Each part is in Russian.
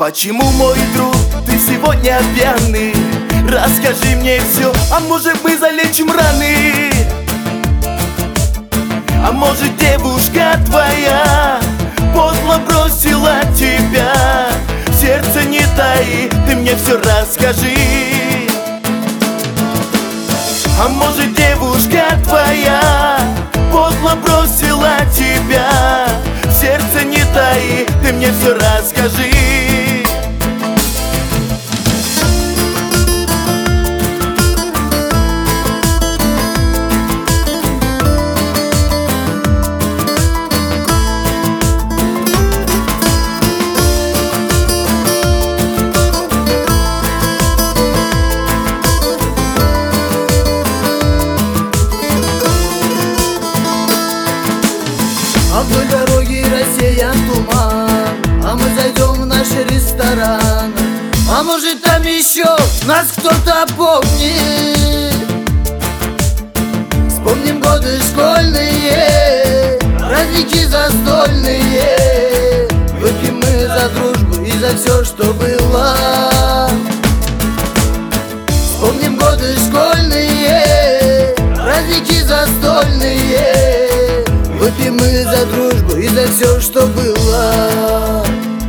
Почему, мой друг, ты сегодня пьяный? Расскажи мне все, а может мы залечим раны? А может девушка твоя подло бросила тебя? Сердце не таи, ты мне все расскажи. А может девушка твоя подло бросила тебя? Сердце не таи, ты мне все расскажи. А вдоль дороги рассеян туман, а мы зайдем в наш ресторан. А может там еще нас кто-то помнит. Вспомним годы школьные, праздники застольные. Выпьем мы за дружбу и за все, что было. Вспомним годы школьные, праздники застольные. Выпьем мы за дружбу и за все, что было.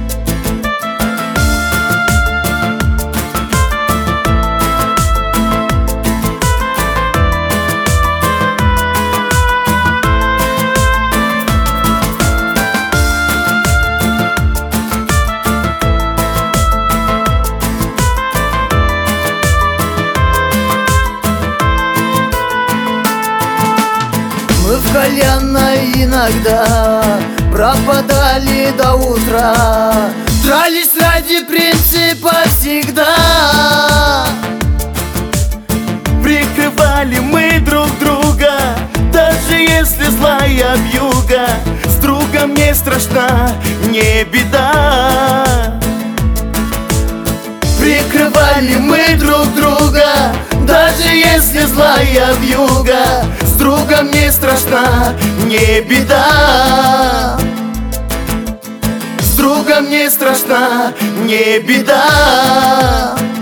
Мы в кальянной иногда пропадали до утра, дрались ради принципа всегда. Прикрывали мы друг друга, даже если злая вьюга. С другом не страшна, не беда. Прикрывали мы друг друга, даже если злая вьюга. С другом не страшна, не беда. С другом не страшна, не беда.